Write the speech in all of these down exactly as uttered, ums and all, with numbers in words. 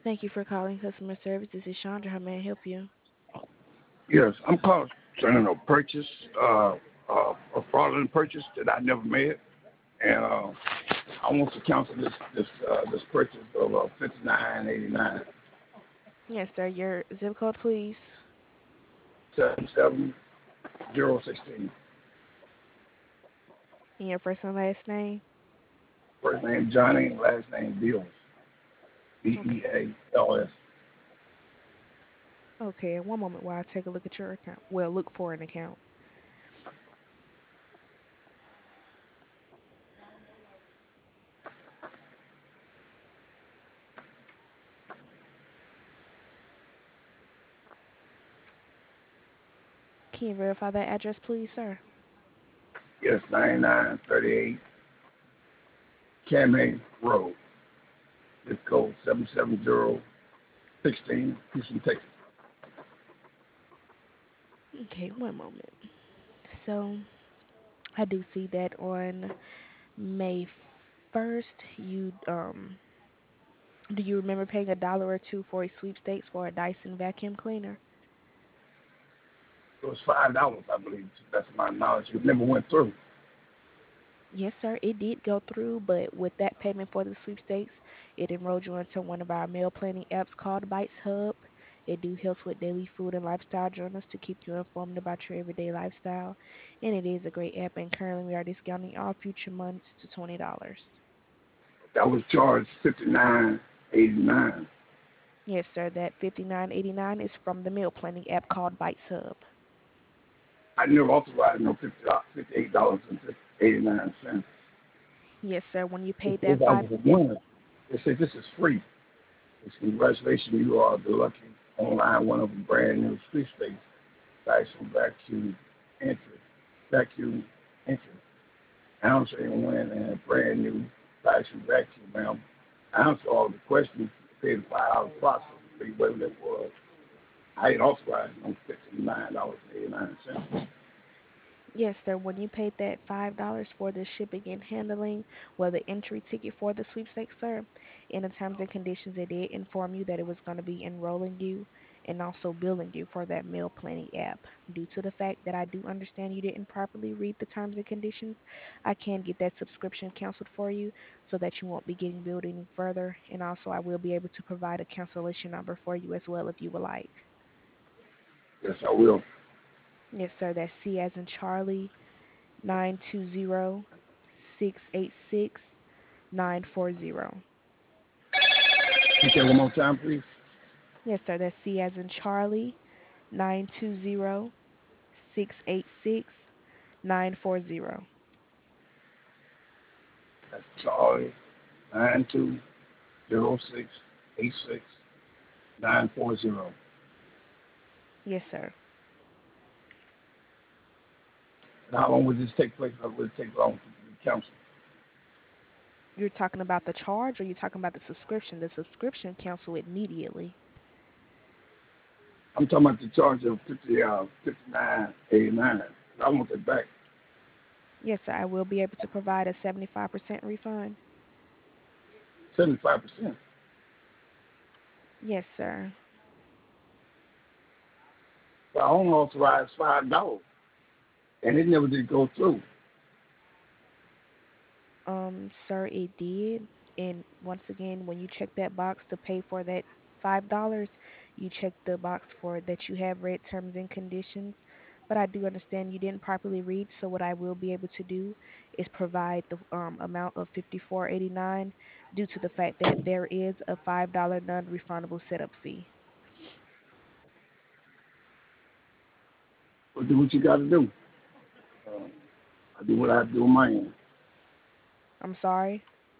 Thank you for calling customer service. This is Chandra. How may I help you? Yes, I'm calling concerning a purchase, uh, uh, a fraudulent purchase that I never made, and uh, I want to cancel this this uh, this purchase of uh, fifty nine eighty nine Yes, sir. Your zip code, please. seven seven zero sixteen. And your first and last name. First name Johnny, last name Bills, B E Okay. A L S. Okay. One moment while I take a look at your account. Well, look for an account. Can you verify that address, please, sir? Yes, nine nine thirty eight Kameh Road, zip code seven seven zero sixteen, Houston, Texas. Okay. One moment. So I do see that on May first, you um. Do you remember paying a dollar or two for a sweepstakes for a Dyson vacuum cleaner? It was five dollars, I believe. That's my knowledge. It never went through. Yes, sir. It did go through, but with that payment for the sweepstakes, it enrolled you into one of our meal planning apps called Bites Hub. It do helps with daily food and lifestyle journals to keep you informed about your everyday lifestyle. And it is a great app, and currently we are discounting all future months to twenty dollars. That was charged fifty nine eighty nine. Yes, sir. That fifty-nine eighty-nine is from the meal planning app called Bites Hub. I never authorized no fifty eight dollars and eighty nine cents. Yes, sir. When you If paid that I five, was a winner, they say this is free. It's congratulations, you are the lucky online one of a brand new street space Dyson vacuum entry. Vacuum entry. I answer and win in a brand new Dyson vacuum, ma'am. I answer all the questions, paid the five dollar process, see whatever that was. I ain't authorized no fifty nine dollars and eighty nine cents. yes, sir. When you paid that five dollars for the shipping and handling, well, the entry ticket for the sweepstakes, sir, in the terms and conditions, it did inform you that it was going to be enrolling you and also billing you for that meal planning app. Due to the fact that I do understand you didn't properly read the terms and conditions, I can get that subscription canceled for you so that you won't be getting billed any further. And also, I will be able to provide a cancellation number for you as well if you would like. Yes, I will. Yes, sir. That's C as in Charlie. Nine two zero six eight six nine four zero. Take that one more time, please. Yes, sir. That's C as in Charlie. Nine two zero six eight six nine four zero. That's Charlie nine two zero six eight six nine four zero. Yes, sir. And how long would this take place? Or would it take long for the council? You're talking about the charge or you're talking about the subscription? The subscription cancel immediately. I'm talking about the charge of fifty uh fifty nine eighty nine. I want it back. Yes, sir. I will be able to provide a seventy-five percent refund. Seventy five percent. Yes, sir. But I only authorized five dollars and it never did go through. Um, sir, it did. And once again, when you check that box to pay for that five dollars, you check the box for that you have read terms and conditions. But I do understand you didn't properly read, so what I will be able to do is provide the um, amount of fifty-four eighty-nine due to the fact that there is a five dollar non-refundable setup fee. But do what you gotta do. Uh, I do what I have to do on my end. I'm sorry.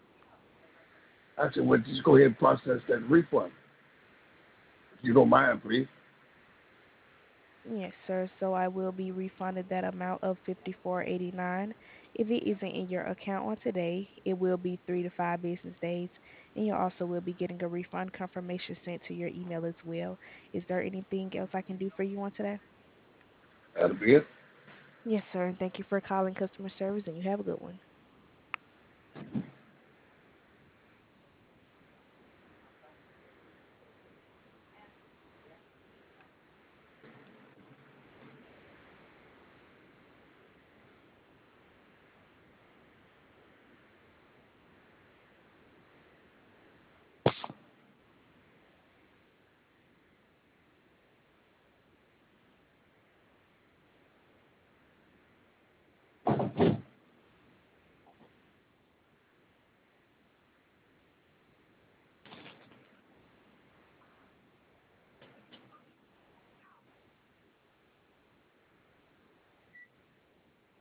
I said, well, just go ahead and process that refund. If you don't mind, please. Yes, sir. So I will be refunded that amount of fifty-four eighty-nine. If it isn't in your account on today, it will be three to five business days, and you also will be getting a refund confirmation sent to your email as well. Is there anything else I can do for you on today? That'll be it. Yes, sir. And thank you for calling customer service, and you have a good one.